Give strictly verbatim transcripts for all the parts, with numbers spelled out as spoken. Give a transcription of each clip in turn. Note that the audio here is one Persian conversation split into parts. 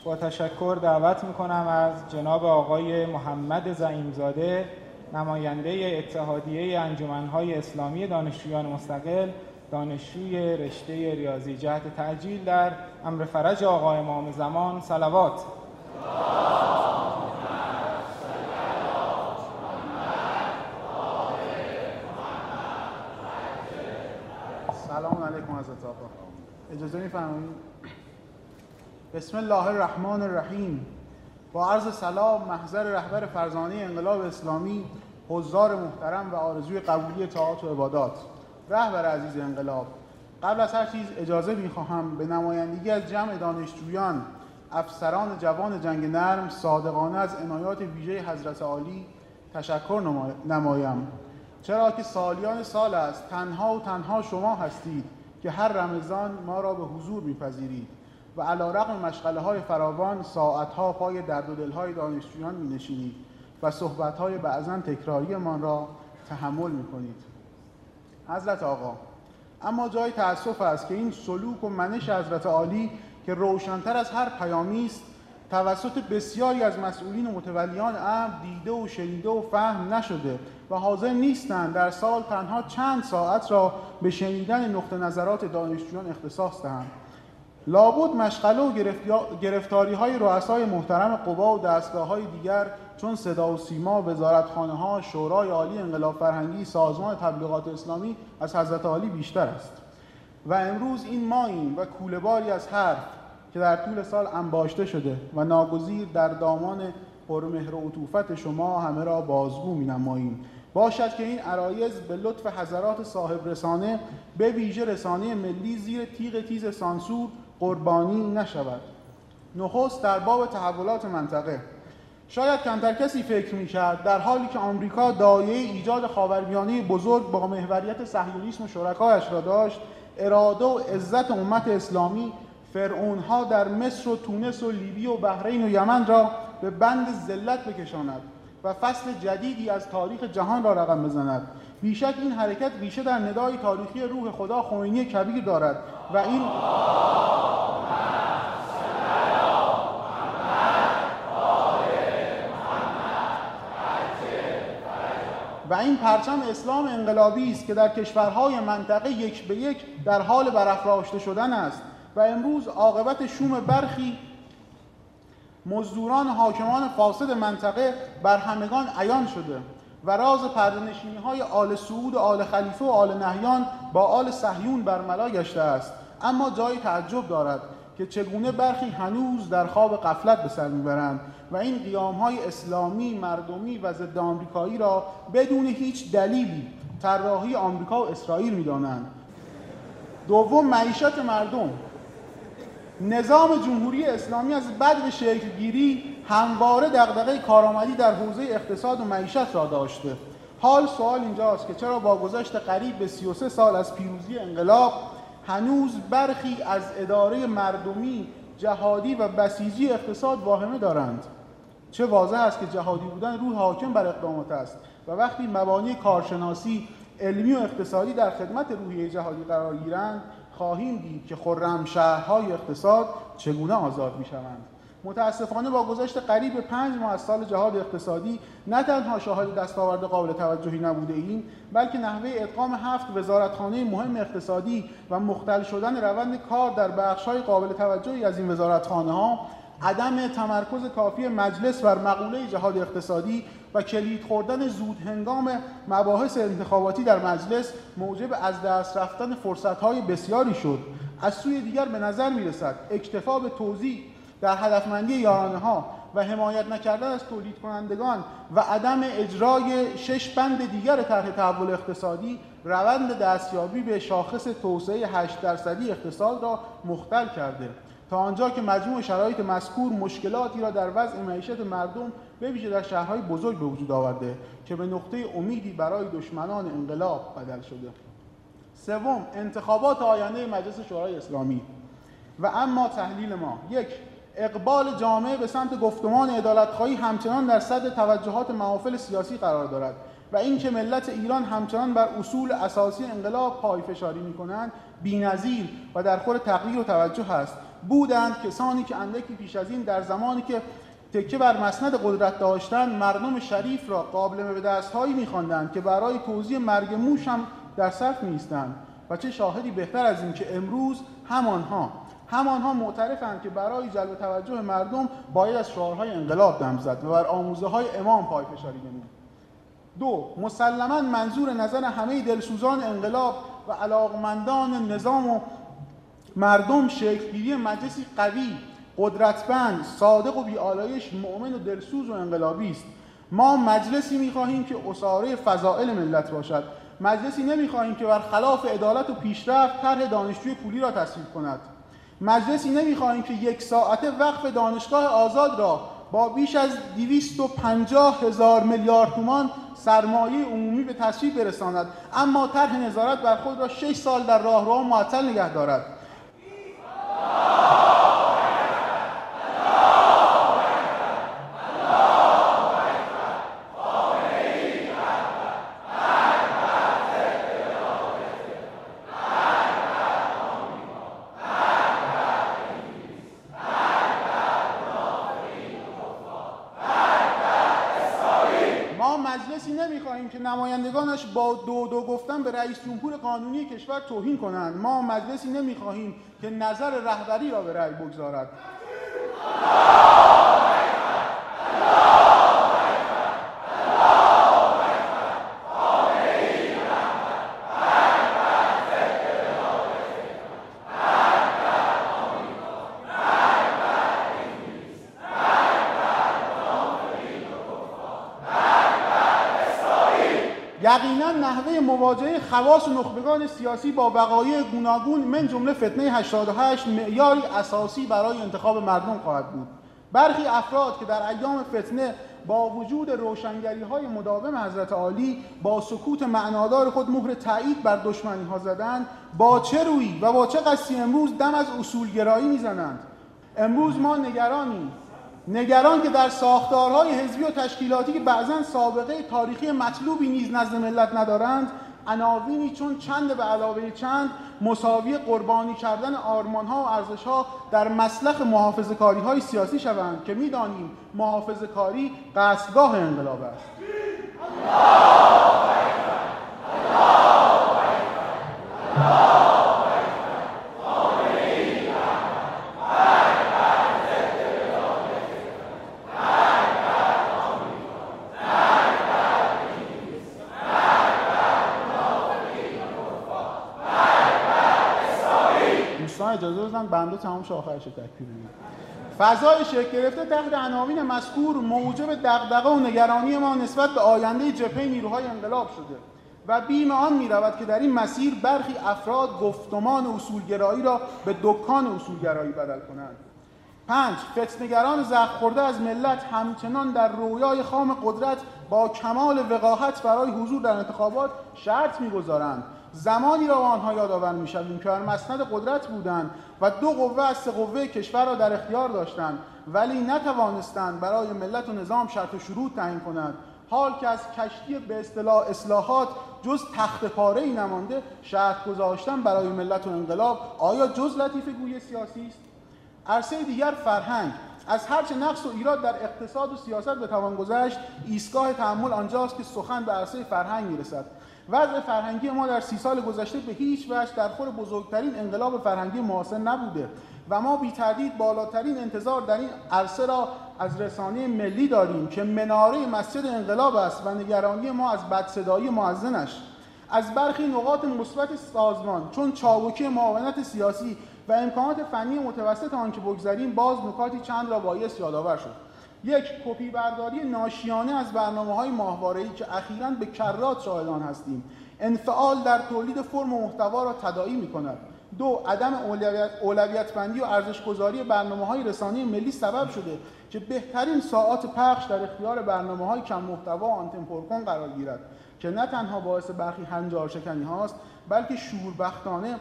با تشکر دعوت میکنم از جناب آقای محمد زعیمزاده، نماینده اتحادیه انجمنهای اسلامی دانشجویان مستقل، دانشجوی رشته ریاضی، جهت تعجیل در امر فرج آقا امام زمان صلوات. سلام علیکم حضرت آقا. اجازه می‌فرمایید؟ بسم الله الرحمن الرحیم. با عرض سلام محضر رهبر فرزانه انقلاب اسلامی، حضار محترم و آرزوی قبولی طاعات و عبادات. رهبر عزیز انقلاب، قبل از هر چیز اجازه می‌خواهم به نمایندگی از جمع دانشجویان، افسران جوان جنگ نرم، صادقانه از عنایات ویژه حضرت عالی تشکر نمایم، چرا که سالیان سال است تنها و تنها شما هستید که هر رمضان ما را به حضور می‌پذیرید و علی‌رغم مشغله‌های فراوان ساعت‌ها پای درد و دل‌های دانشجویان می‌نشینید و صحبت‌های بعضاً تکراری‌مان را تحمل می‌کنید. حضرت آقا، اما جای تأسف است که این سلوک و منش حضرت عالی که روشن‌تر از هر پیامی است، توسط بسیاری از مسئولین و متولیان امر دیده و شنیده و فهم نشده و حاضر نیستند در سال تنها چند ساعت را به شنیدن نقطه نظرات دانشجویان اختصاص دهند. لابد مشغله و گرفتاری‌های رؤسای محترم قوا و دستگاه‌های دیگر چون صدا و سیما، وزارتخانه‌ها، شورای عالی انقلاب فرهنگی، سازمان تبلیغات اسلامی از حضرت عالی بیشتر است و امروز این ماییم و کوله‌باری از حرف که در طول سال انباشته شده و ناگزیر در دامان پرمهر و عطوفت شما همه را بازگو می‌نماییم. باشد که این عرایض به لطف حضرات صاحب رسانه، به ویژه رسانه ملی، زیر تیغ تیز سانسور قربانی نشود. نخست در باب تحولات منطقه، شاید کمتر کسی فکر می‌کرد در حالی که آمریکا دایه ایجاد خاورمیانه بزرگ با محوریت صهیونیسم و شرکایش را داشت، اراده و عزت امت اسلامی فرعونها در مصر و تونس و لیبی و بحرین و یمن را به بند ذلت بکشاند و فصل جدیدی از تاریخ جهان را رقم بزند. بیشک این حرکت ریشه در ندای تاریخی روح خدا خمینی کبیر دارد و این و این پرچم اسلام انقلابی است که در کشورهای منطقه یک به یک در حال برافراشته شدن است و امروز عاقبت شوم برخی مزدوران حاکمان فاسد منطقه بر همگان عیان شده و راز پرده‌نشینی‌های آل سعود و آل خلیفه و آل نهیان با آل صهیون برملا گشته است. اما جای تعجب دارد که چگونه برخی هنوز در خواب غفلت به سر میبرند و این قیام‌های اسلامی، مردمی و ضد آمریکایی را بدون هیچ دلیلی طراحی آمریکا و اسرائیل می‌دانند. دوم، معیشت مردم. نظام جمهوری اسلامی از بعد شکل‌گیری همواره دغدغه کارآمدی در حوزه اقتصاد و معیشت را داشته. حال سوال اینجاست که چرا با گذشت قریب به سی و سه سال از پیروزی انقلاب هنوز برخی از اداره مردمی، جهادی و بسیجی اقتصاد واهمه دارند؟ چه واضح است که جهادی بودن روح حاکم بر اقدامات است و وقتی مبانی کارشناسی، علمی و اقتصادی در خدمت روحیه جهادی قرار گیرند، خواهیم دید که خرم شهرهای اقتصاد چگونه آزاد می‌شوند. متاسفانه با گذشت قریب پنج ماه از سال جهاد اقتصادی نه تنها شاهد دستاورد قابل توجهی نبوده ایم، بلکه نحوه ادغام هفت وزارتخانه مهم اقتصادی و مختل شدن روند کار در بخش‌های قابل توجهی از این وزارتخانه‌ها، عدم تمرکز کافی مجلس بر مقوله جهاد اقتصادی و کلید خوردن زود هنگام مباحث انتخاباتی در مجلس موجب از دست رفتن فرصت‌های بسیاری شد. از سوی دیگر به نظر می‌رسد اکتفا به توزیع در هدفمندی یارانه‌ها و حمایت نکردن از تولید کنندگان و عدم اجرای شش بند دیگر طرح تحول اقتصادی روند دستیابی به شاخص توسعه هشت درصدی اقتصاد را مختل کرده، تا آنجا که مجموع شرایط مذکور مشکلاتی را در وضع معیشت مردم به ویژه در شهرهای بزرگ به وجود آورده که به نقطه امیدی برای دشمنان انقلاب بدل شده. سوم، انتخابات آینده مجلس شورای اسلامی. و اما تحلیل ما: یک، اقبال جامعه به سمت گفتمان عدالت‌خواهی همچنان در صدر توجهات محافل سیاسی قرار دارد و اینکه ملت ایران همچنان بر اصول اساسی انقلاب پایه‌فشاری می‌کنند بی‌نظیر و در خور تغییر و توجه است. بودند کسانی که اندکی پیش از این در زمانی که تکیه بر مسند قدرت داشتند مردم شریف را قابلمه به دستهایی می‌خواندند که برای توزیع مرگ موش هم در صف می‌ایستند و چه شاهدی بهتر از این که امروز همانها همانها معترفند که برای جلب توجه مردم باید از شعارهای انقلاب دم زد و بر آموزه‌های امام پایفشاری نمود. دو، مسلماً منظور نظر همه دلسوزان انقلاب و علاقمندان نظام و مردم شکل‌گیری مجلسی قوی، قدرتمند، صادق و بی‌آلایش، مؤمن و دلسوز و انقلابی است. ما مجلسی می‌خواهیم که اساره فضائل ملت باشد. مجلسی نمی‌خواهیم که برخلاف عدالت و پیشرفت طرح دانشجوی پولی را تصویب کند. مجلسی نمی‌خواهیم که یک ساعته وقف دانشگاه آزاد را با بیش از دویست و پنجاه هزار میلیارد تومان سرمایه عمومی به تصویب برساند، اما طرح نظارت بر خود را شش سال در راهرو معطل نگه دارد. مجلسی نمی‌خواهیم که نمایندگانش با دو دو گفتن به رئیس جمهور قانونی کشور توهین کنند. ما مجلسی نمی‌خواهیم که نظر رهبری را به رأی بگذارد. یقینا نحوه مواجهه خواص و نخبگان سیاسی با وقایع گوناگون من جمله فتنه هشتاد و هشت معیاری اساسی برای انتخاب مردم خواهد بود. برخی افراد که در ایام فتنه با وجود روشنگری‌های مداوم حضرت عالی با سکوت معنادار خود مهر تایید بر دشمنی‌ها زدند، با چه رویی و با چه قصدی امروز دم از اصولگرایی می‌زنند؟ امروز ما نگرانیم نگران که در ساختارهای حزبی و تشکیلاتی که بعضاً سابقه تاریخی مطلوبی نیز نزد ملت ندارند، عناوینی چون چند به علاوه چند مساوی قربانی کردن آرمان‌ها و ارزش‌ها در مسلخ محافظه‌کاری‌های سیاسی شوند که می‌دانیم محافظه‌کاری قصدگاه انقلاب است. اجازه بدن بنده تمام شه آخرش تکبیر بگم. فضای شکل گرفته تحت عناوین مذکور موجب دغدغه و نگرانی ما نسبت به آینده جبهه نیروهای انقلاب شده و بیم آن می‌رود که در این مسیر برخی افراد گفتمان اصولگرایی را به دکان اصولگرایی بدل کنند. پنج، فتنه‌گران زخم خورده از ملت همچنان در رویای خام قدرت با کمال وقاحت برای حضور در انتخابات شرط می‌گذارند. زمانی را با آنها یادآور می‌شویم که بر مسند قدرت بودند و دو قوه از سه قوه کشور را در اختیار داشتند ولی نتوانستند برای ملت و نظام شرط و شروط تعیین کنند. حال که از کشتی به اصطلاح اصلاحات جز تخت پاره‌ای نمانده، شرط گذاشتن برای ملت و انقلاب آیا جز لطیفه گویی سیاسی است؟ عرصه دیگر فرهنگ. از هرچه نقص و ایراد در اقتصاد و سیاست بتوان گذشت، ایستگاه تأمل آنجاست که سخن به عرصه فرهنگ میرسد. وضع فرهنگی ما در سی سال گذشته به هیچ وجه در خور بزرگترین انقلاب فرهنگی معاصر نبوده و ما بی تردید بالاترین انتظار در این عرصه را از رسانه ملی داریم که مناره مسجد انقلاب است و نگرانی ما از بدصدایی مؤذنش. از برخی نقاط مثبت سازمان چون چابکی معاونت سیاسی و امکانات فنی متوسط آن که بگذاریم، باز نکاتی چند را بایست یادآور شد. یک، کپی برداری ناشیانه از برنامه‌های ماهواره‌ای که اخیراً به کرات شاهدان هستیم، انفعال در تولید فرم و محتوا را تداعی می‌کند. دو، عدم اولویت اولویت‌بندی و ارزش‌گذاری برنامه‌های رسانه‌ای ملی سبب شده که بهترین ساعات پخش در اختیار برنامه‌های کم محتوا و آنتن پرکن قرار گیرد که نه تنها باعث برخی هنجارشکنی هاست بلکه شوربختانه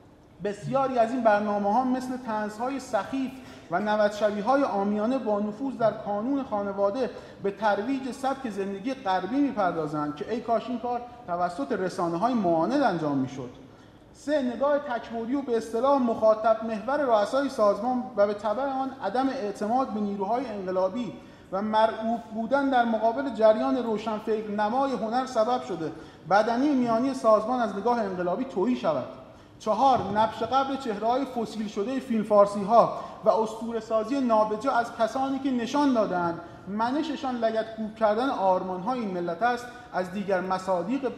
بسیاری از این برنامه‌ها مثل طنزهای سخیف و نودشبیه‌های عامیانه با نفوذ در کانون خانواده به ترویج سبک زندگی غربی می‌پردازند که ای کاش این کار توسط رسانه‌های معاند انجام می‌شد. سه، نگاه تک‌بعدی و به اصطلاح مخاطب محور رؤسای سازمان و به تبع آن عدم اعتماد به نیروهای انقلابی و مرعوب بودن در مقابل جریان روشنفکر نمای هنر سبب شده بدنه میانی سازمان از نگاه انقلابی تهی شود. چهار، نبش قبر چهره‌های فسیل شده فیلم فارسی‌ها و اسطوره‌سازی نابجا از کسانی که نشان دادند منششان لگدکوب کردن آرمان‌های این ملت است از دیگر مصادیق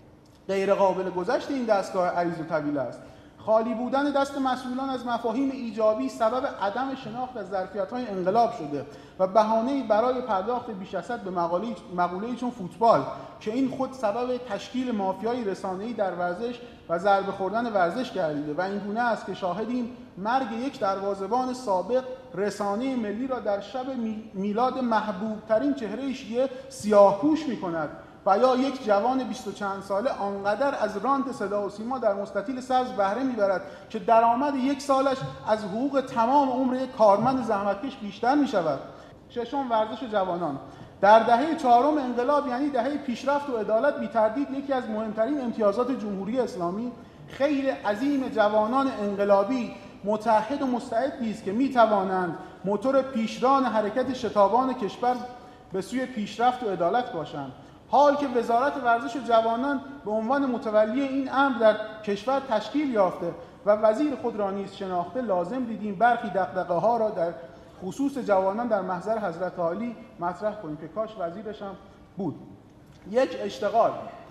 غیر قابل گذشت این دستگاه عریض و طویل است. خالی بودن دست مسئولان از مفاهیم ایجابی سبب عدم شناخت از ظرفیت‌های انقلاب شده و بهانه‌ای برای پرداخت بیش از حد به مقاله‌ای مقوله‌ای چون فوتبال که این خود سبب تشکیل مافیای رسانه‌ای در ورزش و ضربه خوردن ورزش گردیده و این گونه است که شاهدیم مرگ یک دروازه‌بان سابق رسانه ملی را در شب میلاد محبوب‌ترین چهره شیعه سیاه‌پوش می‌کند و یا یک جوان بیست و چند ساله آنقدر از رانت صدا و سیما در مستطیل سبز بهره میبرد که درآمد یک سالش از حقوق تمام عمر یک کارمند زحمتکش بیشتر میشود. ششم، ورزش جوانان. در دهه چهارم انقلاب یعنی دهه پیشرفت و عدالت بی تردید یکی از مهمترین امتیازات جمهوری اسلامی خیل عظیم جوانان انقلابی متحد و مستعدی است که میتوانند موتور پیشران حرکت شتابان کشور به سوی پیشرفت و عدالت باشند. حال که وزارت ورزش و جوانان به عنوان متولی این امر در کشور تشکیل یافته و وزیر خود را نیز شناخته، لازم دیدیم برخی دغدغه‌ها را در خصوص جوانان در محضر حضرت عالی مطرح کنیم که کاش وزیرش هم بود. یک، اشتغال.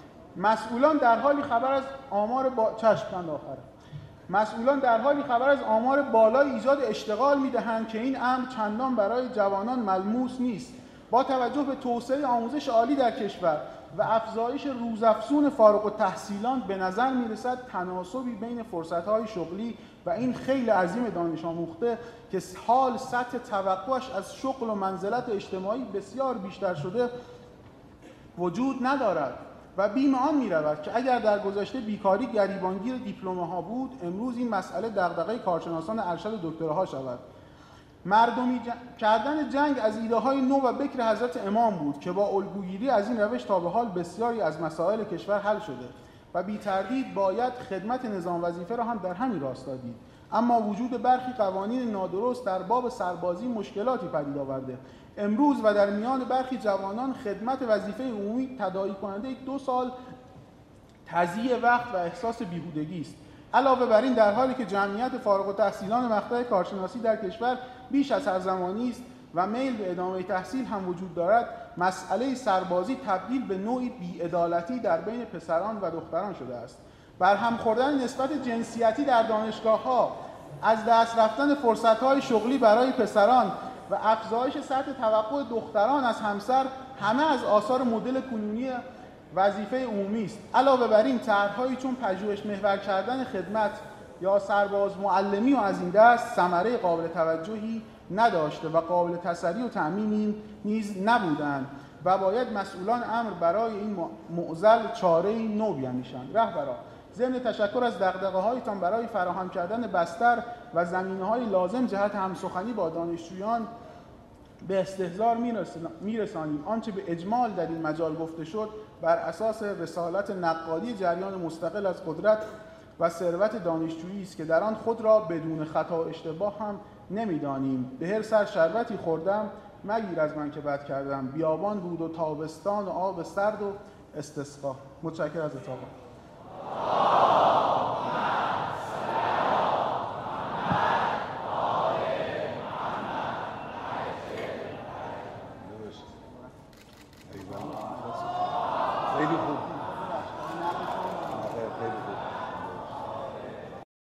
مسئولان در حالی خبر از آمار با... چشم بند آخره. مسئولان در حالی خبر از آمار بالای ایجاد اشتغال می‌دهند که این امر چندان برای جوانان ملموس نیست. با توجه به توسعه آموزش عالی در کشور و افزایش روزافزون فارغ التحصیلان به نظر می‌رسد تناسبی بین فرصت‌های شغلی و این خیل عظیم دانش آموخته که حال سطح توقعش از شغل و منزلت اجتماعی بسیار بیشتر شده وجود ندارد و بیم آن می‌رود که اگر در گذشته بیکاری گریبانگیر دیپلم‌ها بود، امروز این مسئله دغدغه کارشناسان ارشد و دکتراها شود. مردمی جنگ... کردن جنگ از ایده های نو و بکر حضرت امام بود که با الگوگیری از این روش تا به حال بسیاری از مسائل کشور حل شده و بی تردید باید خدمت نظام وظیفه را هم در همین راستا دید. اما وجود برخی قوانین نادرست در باب سربازی مشکلاتی پدید آورده. امروز و در میان برخی جوانان خدمت وظیفه عمومی تداعی کننده دو سال تضییع وقت و احساس بیهودگی است. علاوه بر این در حالی که جمعیت فارغ التحصیلان مقطع کارشناسی در کشور بیش از هر زمانی است و میل به ادامه تحصیل هم وجود دارد، مسئله سربازی تبدیل به نوعی بی‌عدالتی در بین پسران و دختران شده است. برهم خوردن نسبت جنسیتی در دانشگاه‌ها، از دست رفتن فرصت‌های شغلی برای پسران و افزایش سطح توقع دختران از همسر همه از آثار مدل کنونی وظیفه عمومی است. علاوه بر این طرح‌هایی چون پژوهش محور کردن خدمت یا سرباز معلمی و از این دست ثمره قابل توجهی نداشته و قابل تسری و تأمینی نیز نبودند و باید مسئولان امر برای این معضل چاره‌ای نو بیندیشند. رهبران، ضمن تشکر از دغدغه‌هایتان برای فراهم کردن بستر و زمینه‌های لازم جهت همسخنی با دانشجویان به استحضار میرسانیم. آنچه به اجمال در این مجال گفته شد بر اساس رسالت نقادی جریان مستقل از قدرت و ثروت دانشجویی است که در آن خود را بدون خطا و اشتباه هم نمیدانیم. به هر سر شربتی خوردم مگیر از من که بد کردم، بیابان بود و تابستان و آب سرد و استسقا. متشکرم از اتاق.